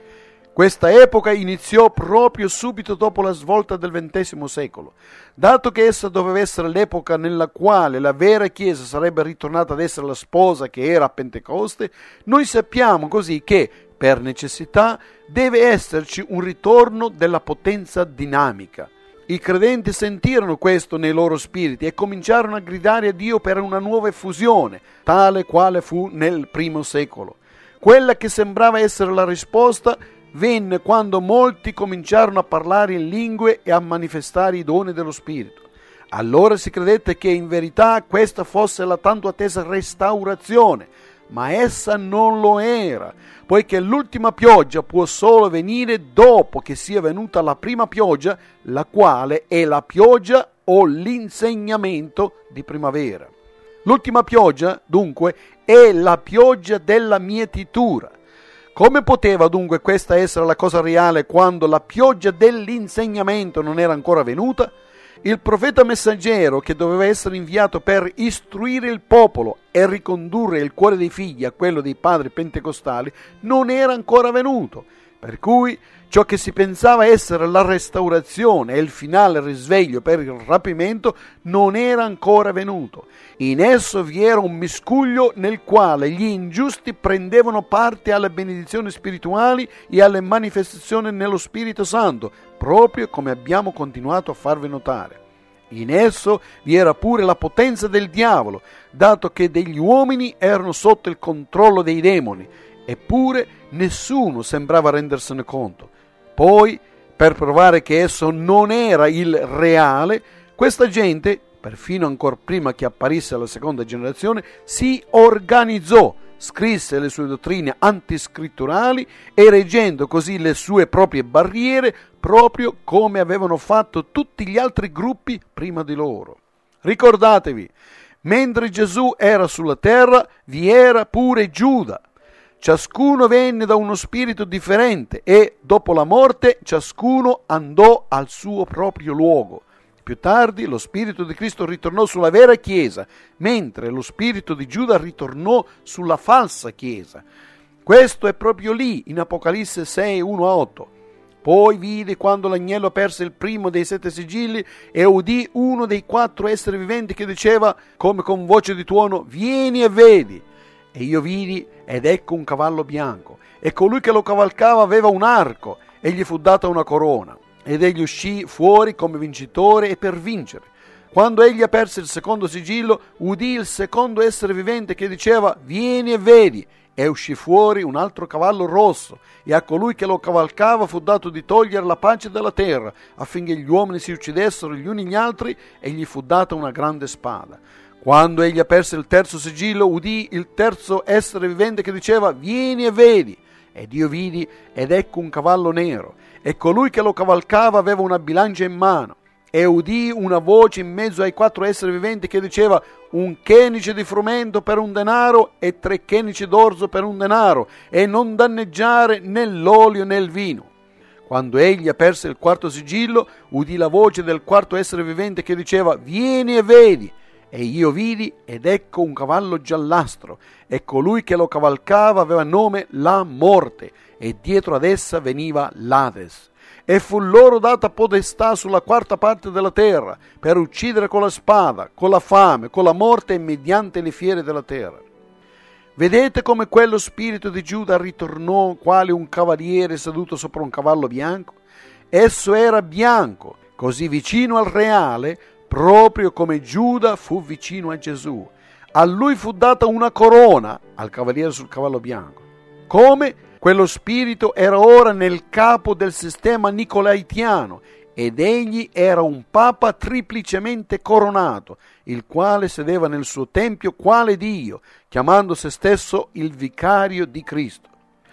Questa epoca iniziò proprio subito dopo la svolta del ventesimo secolo. Dato che essa doveva essere l'epoca nella quale la vera Chiesa sarebbe ritornata ad essere la sposa che era a Pentecoste, noi sappiamo così che, per necessità, deve esserci un ritorno della potenza dinamica. I credenti sentirono questo nei loro spiriti e cominciarono a gridare a Dio per una nuova effusione, tale quale fu nel primo secolo. Quella che sembrava essere la risposta venne quando molti cominciarono a parlare in lingue e a manifestare i doni dello Spirito. Allora si credette che in verità questa fosse la tanto attesa restaurazione, ma essa non lo era, poiché l'ultima pioggia può solo venire dopo che sia venuta la prima pioggia, la quale è la pioggia o l'insegnamento di primavera. L'ultima pioggia, dunque, è la pioggia della mietitura. Come poteva dunque questa essere la cosa reale quando la pioggia dell'insegnamento non era ancora venuta? Il profeta messaggero che doveva essere inviato per istruire il popolo e ricondurre il cuore dei figli a quello dei padri pentecostali non era ancora venuto, per cui ciò che si pensava essere la restaurazione e il finale risveglio per il rapimento non era ancora venuto. In esso vi era un miscuglio nel quale gli ingiusti prendevano parte alle benedizioni spirituali e alle manifestazioni nello Spirito Santo, proprio come abbiamo continuato a farvi notare. In esso vi era pure la potenza del diavolo, dato che degli uomini erano sotto il controllo dei demoni, eppure nessuno sembrava rendersene conto. Poi, per provare che esso non era il reale, questa gente, perfino ancor prima che apparisse la seconda generazione, si organizzò, scrisse le sue dottrine antiscritturali, erigendo così le sue proprie barriere, proprio come avevano fatto tutti gli altri gruppi prima di loro. Ricordatevi, mentre Gesù era sulla terra, vi era pure Giuda. Ciascuno venne da uno spirito differente e, dopo la morte, ciascuno andò al suo proprio luogo. Più tardi lo spirito di Cristo ritornò sulla vera Chiesa, mentre lo spirito di Giuda ritornò sulla falsa Chiesa. Questo è proprio lì, in Apocalisse sei, uno a otto. Poi vidi quando l'agnello aperse il primo dei sette sigilli e udì uno dei quattro esseri viventi che diceva, come con voce di tuono, «Vieni e vedi!» E io vidi, ed ecco un cavallo bianco, e colui che lo cavalcava aveva un arco, e gli fu data una corona. Ed egli uscì fuori come vincitore e per vincere. Quando egli aperse il secondo sigillo, udì il secondo essere vivente che diceva, «Vieni e vedi!» E uscì fuori un altro cavallo rosso, e a colui che lo cavalcava fu dato di togliere la pace dalla terra, affinché gli uomini si uccidessero gli uni gli altri, e gli fu data una grande spada. Quando egli aperse il terzo sigillo, udì il terzo essere vivente che diceva, «Vieni e vedi!» Ed io vidi, ed ecco un cavallo nero, e colui che lo cavalcava aveva una bilancia in mano. E udì una voce in mezzo ai quattro esseri viventi che diceva, «Un chenice di frumento per un denaro e tre chenici d'orzo per un denaro, e non danneggiare né l'olio né il vino». Quando egli aperse il quarto sigillo, udì la voce del quarto essere vivente che diceva, «Vieni e vedi!» E io vidi, ed ecco un cavallo giallastro, e colui che lo cavalcava aveva nome La Morte, e dietro ad essa veniva l'Ades. e fu loro data potestà sulla quarta parte della terra per uccidere con la spada, con la fame, con la morte e mediante le fiere della terra. Vedete come quello spirito di Giuda ritornò quale un cavaliere seduto sopra un cavallo bianco? Esso era bianco, così vicino al reale, proprio come Giuda fu vicino a Gesù. A lui fu data una corona, al cavaliere sul cavallo bianco. Come quello spirito era ora nel capo del sistema nicolaitiano, ed egli era un papa triplicemente coronato, il quale sedeva nel suo tempio quale Dio, chiamando se stesso il vicario di Cristo.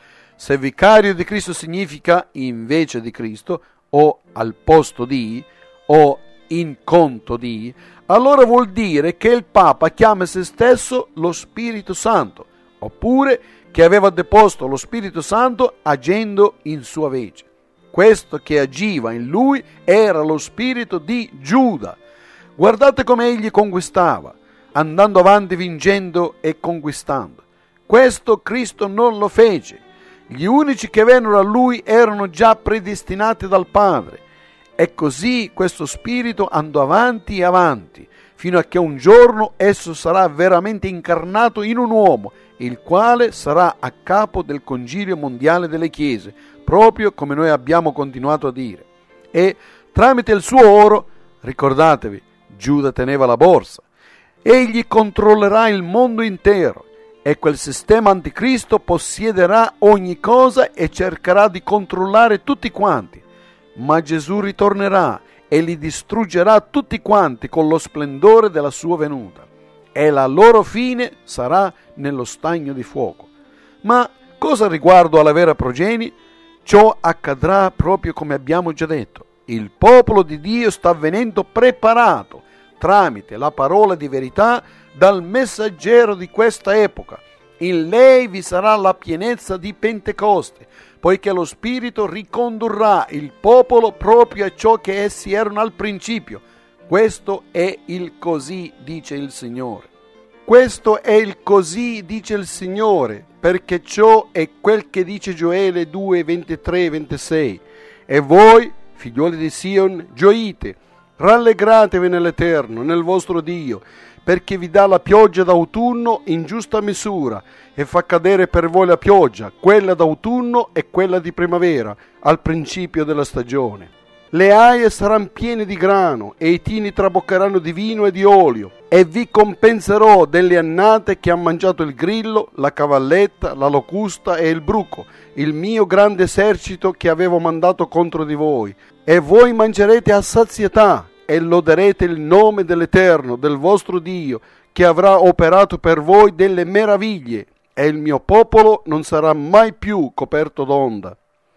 Se vicario di Cristo significa invece di Cristo, o al posto di, o in conto di, allora vuol dire che il Papa chiama se stesso lo Spirito Santo, oppure che aveva deposto lo Spirito Santo agendo in sua vece. Questo che agiva in lui era lo spirito di Giuda. Guardate come egli conquistava, andando avanti vincendo e conquistando. Questo Cristo non lo fece. Gli unici che vennero a lui erano già predestinati dal Padre. E così questo spirito andò avanti e avanti, fino a che un giorno esso sarà veramente incarnato in un uomo, il quale sarà a capo del Concilio Mondiale delle Chiese, proprio come noi abbiamo continuato a dire. E tramite il suo oro, ricordatevi, Giuda teneva la borsa, egli controllerà il mondo intero, e quel sistema anticristo possiederà ogni cosa e cercherà di controllare tutti quanti. Ma Gesù ritornerà e li distruggerà tutti quanti con lo splendore della sua venuta, e la loro fine sarà nello stagno di fuoco. Ma cosa riguardo alla vera progenie? Ciò accadrà proprio come abbiamo già detto. Il popolo di Dio sta venendo preparato tramite la parola di verità dal messaggero di questa epoca. In lei vi sarà la pienezza di Pentecoste, poiché lo Spirito ricondurrà il popolo proprio a ciò che essi erano al principio. Questo è il così, dice il Signore. Questo è il così, dice il Signore, perché ciò è quel che dice Gioele due, ventitré e ventisei. E voi, figlioli di Sion, gioite, rallegratevi nell'Eterno, nel vostro Dio, perché vi dà la pioggia d'autunno in giusta misura e fa cadere per voi la pioggia, quella d'autunno e quella di primavera, al principio della stagione. Le aie saranno piene di grano e i tini traboccheranno di vino e di olio, e vi compenserò delle annate che ha mangiato il grillo, la cavalletta, la locusta e il bruco, il mio grande esercito che avevo mandato contro di voi. E voi mangerete a sazietà e loderete il nome dell'Eterno, del vostro Dio, che avrà operato per voi delle meraviglie, e il mio popolo non sarà mai più coperto d'onda.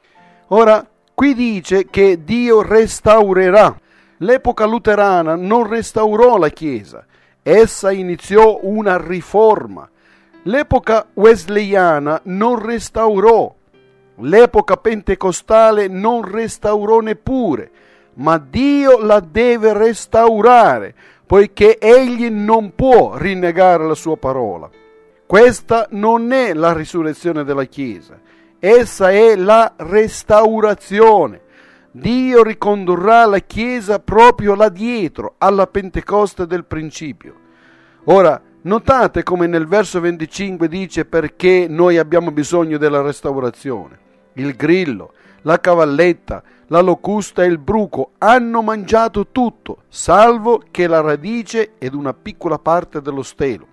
Ora, qui dice che Dio restaurerà. L'epoca luterana non restaurò la Chiesa, essa iniziò una riforma. L'epoca wesleyana non restaurò, l'epoca pentecostale non restaurò neppure, ma Dio la deve restaurare, poiché egli non può rinnegare la sua parola. Questa non è la risurrezione della Chiesa, essa è la restaurazione. Dio ricondurrà la Chiesa proprio là dietro, alla Pentecoste del principio. Ora, notate come nel verso venticinque dice perché noi abbiamo bisogno della restaurazione. Il grillo, la cavalletta, la locusta e il bruco hanno mangiato tutto, salvo che la radice ed una piccola parte dello stelo.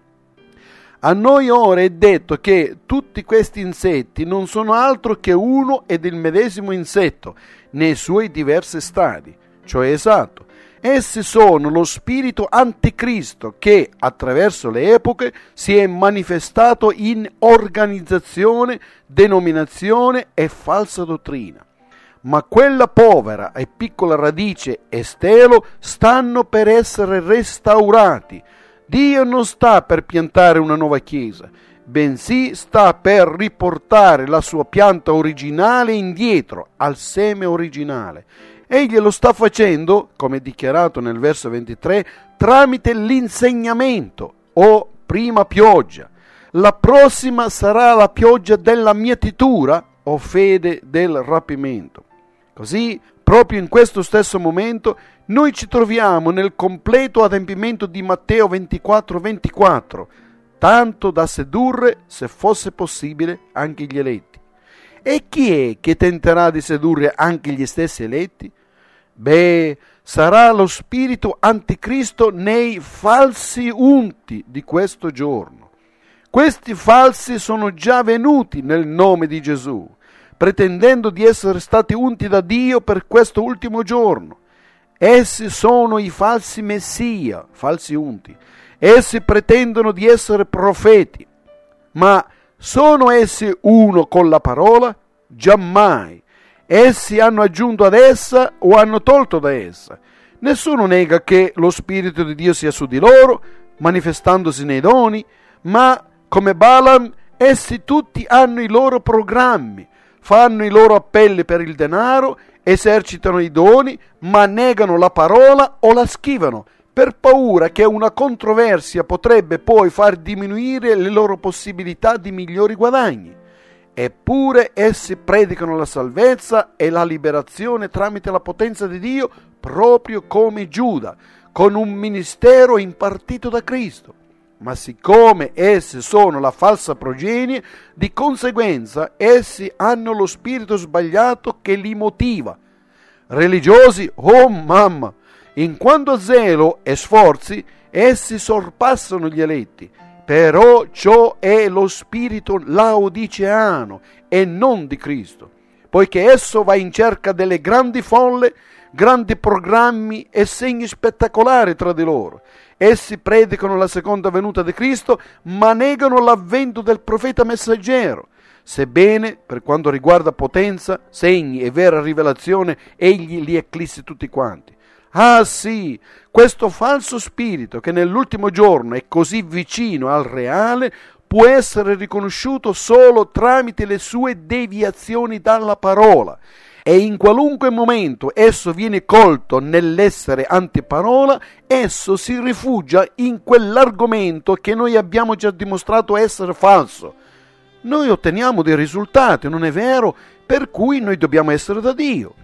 A noi ora è detto che tutti questi insetti non sono altro che uno ed il medesimo insetto nei suoi diversi stadi, cioè esatto, essi sono lo spirito anticristo che attraverso le epoche si è manifestato in organizzazione, denominazione e falsa dottrina. Ma quella povera e piccola radice e stelo stanno per essere restaurati. Dio non sta per piantare una nuova chiesa, bensì sta per riportare la sua pianta originale indietro al seme originale. Egli lo sta facendo, come dichiarato nel verso ventitré, tramite l'insegnamento o prima pioggia. La prossima sarà la pioggia della mietitura o fede del rapimento. Così, proprio in questo stesso momento, noi ci troviamo nel completo adempimento di Matteo ventiquattro ventiquattro, tanto da sedurre, se fosse possibile, anche gli eletti. E chi è che tenterà di sedurre anche gli stessi eletti? Beh, sarà lo spirito anticristo nei falsi unti di questo giorno. Questi falsi sono già venuti nel nome di Gesù, pretendendo di essere stati unti da Dio per questo ultimo giorno. Essi sono i falsi messia, falsi unti. Essi pretendono di essere profeti, ma sono essi uno con la parola? Giammai. Essi hanno aggiunto ad essa o hanno tolto da essa. Nessuno nega che lo Spirito di Dio sia su di loro, manifestandosi nei doni, ma come Balaam, essi tutti hanno i loro programmi, fanno i loro appelli per il denaro, esercitano i doni, ma negano la parola o la schivano, per paura che una controversia potrebbe poi far diminuire le loro possibilità di migliori guadagni. Eppure essi predicano la salvezza e la liberazione tramite la potenza di Dio, proprio come Giuda, con un ministero impartito da Cristo. Ma siccome essi sono la falsa progenie, di conseguenza essi hanno lo spirito sbagliato che li motiva. Religiosi, oh mamma, in quanto a zelo e sforzi, essi sorpassano gli eletti, però ciò è lo spirito laodiceano e non di Cristo, poiché esso va in cerca delle grandi folle, grandi programmi e segni spettacolari tra di loro. Essi predicano la seconda venuta di Cristo, ma negano l'avvento del profeta messaggero, sebbene, per quanto riguarda potenza, segni e vera rivelazione, egli li eclissi tutti quanti. Ah sì, questo falso spirito che nell'ultimo giorno è così vicino al reale può essere riconosciuto solo tramite le sue deviazioni dalla parola, e in qualunque momento esso viene colto nell'essere antiparola, esso si rifugia in quell'argomento che noi abbiamo già dimostrato essere falso. Noi otteniamo dei risultati, non è vero? Per cui noi dobbiamo essere da Dio.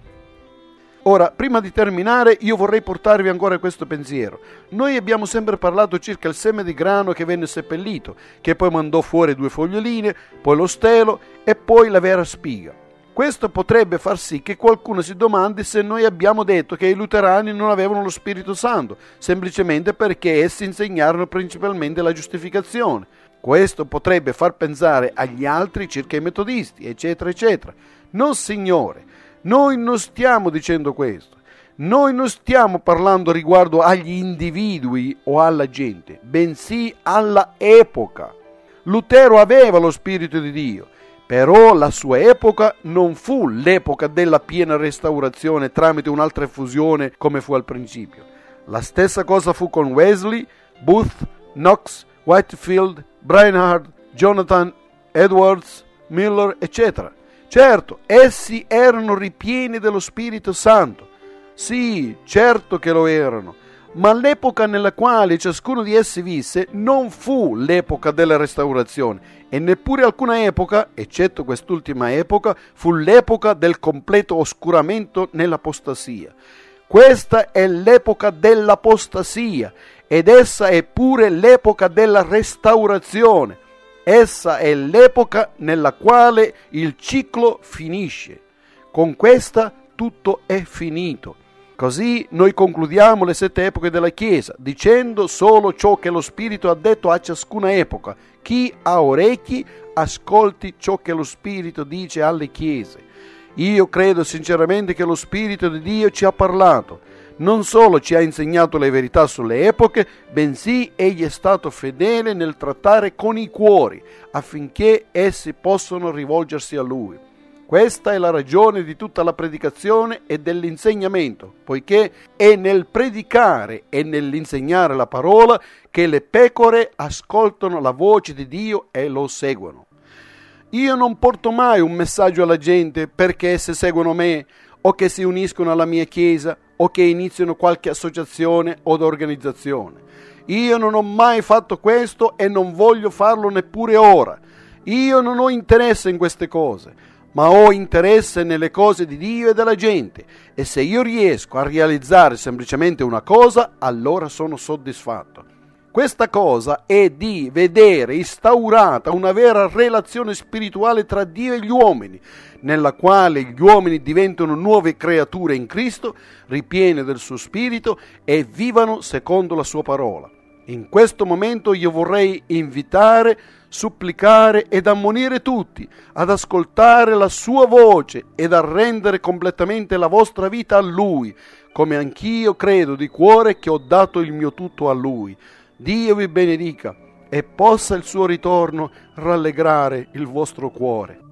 Ora, prima di terminare, io vorrei portarvi ancora questo pensiero. Noi abbiamo sempre parlato circa il seme di grano che venne seppellito, che poi mandò fuori due foglioline, poi lo stelo e poi la vera spiga. Questo potrebbe far sì che qualcuno si domandi se noi abbiamo detto che i luterani non avevano lo Spirito Santo, semplicemente perché essi insegnarono principalmente la giustificazione. Questo potrebbe far pensare agli altri circa i metodisti, eccetera, eccetera. No, signore, noi non stiamo dicendo questo. Noi non stiamo parlando riguardo agli individui o alla gente, bensì alla epoca. Lutero aveva lo Spirito di Dio, però la sua epoca non fu l'epoca della piena restaurazione tramite un'altra effusione come fu al principio. La stessa cosa fu con Wesley, Booth, Knox, Whitefield, Breinhard, Jonathan, Edwards, Miller, eccetera. Certo, essi erano ripieni dello Spirito Santo. Sì, certo che lo erano, ma l'epoca nella quale ciascuno di essi visse non fu l'epoca della restaurazione e neppure alcuna epoca, eccetto quest'ultima epoca, fu l'epoca del completo oscuramento nell'apostasia. Questa è l'epoca dell'apostasia ed essa è pure l'epoca della restaurazione. Essa è l'epoca nella quale il ciclo finisce. Con questa tutto è finito. Così noi concludiamo le sette epoche della Chiesa, dicendo solo ciò che lo Spirito ha detto a ciascuna epoca. Chi ha orecchi, ascolti ciò che lo Spirito dice alle Chiese. Io credo sinceramente che lo Spirito di Dio ci ha parlato. Non solo ci ha insegnato le verità sulle epoche, bensì egli è stato fedele nel trattare con i cuori, affinché essi possano rivolgersi a Lui. Questa è la ragione di tutta la predicazione e dell'insegnamento, poiché è nel predicare e nell'insegnare la parola che le pecore ascoltano la voce di Dio e lo seguono. Io non porto mai un messaggio alla gente perché esse seguono me, o che si uniscono alla mia chiesa, o che iniziano qualche associazione o organizzazione. Io non ho mai fatto questo e non voglio farlo neppure ora. Io non ho interesse in queste cose, ma ho interesse nelle cose di Dio e della gente, e se io riesco a realizzare semplicemente una cosa, allora sono soddisfatto. Questa cosa è di vedere instaurata una vera relazione spirituale tra Dio e gli uomini, nella quale gli uomini diventano nuove creature in Cristo, ripiene del suo spirito e vivano secondo la sua parola. In questo momento io vorrei invitare, supplicare ed ammonire tutti ad ascoltare la sua voce ed a rendere completamente la vostra vita a Lui, come anch'io credo di cuore che ho dato il mio tutto a Lui. Dio vi benedica e possa il suo ritorno rallegrare il vostro cuore.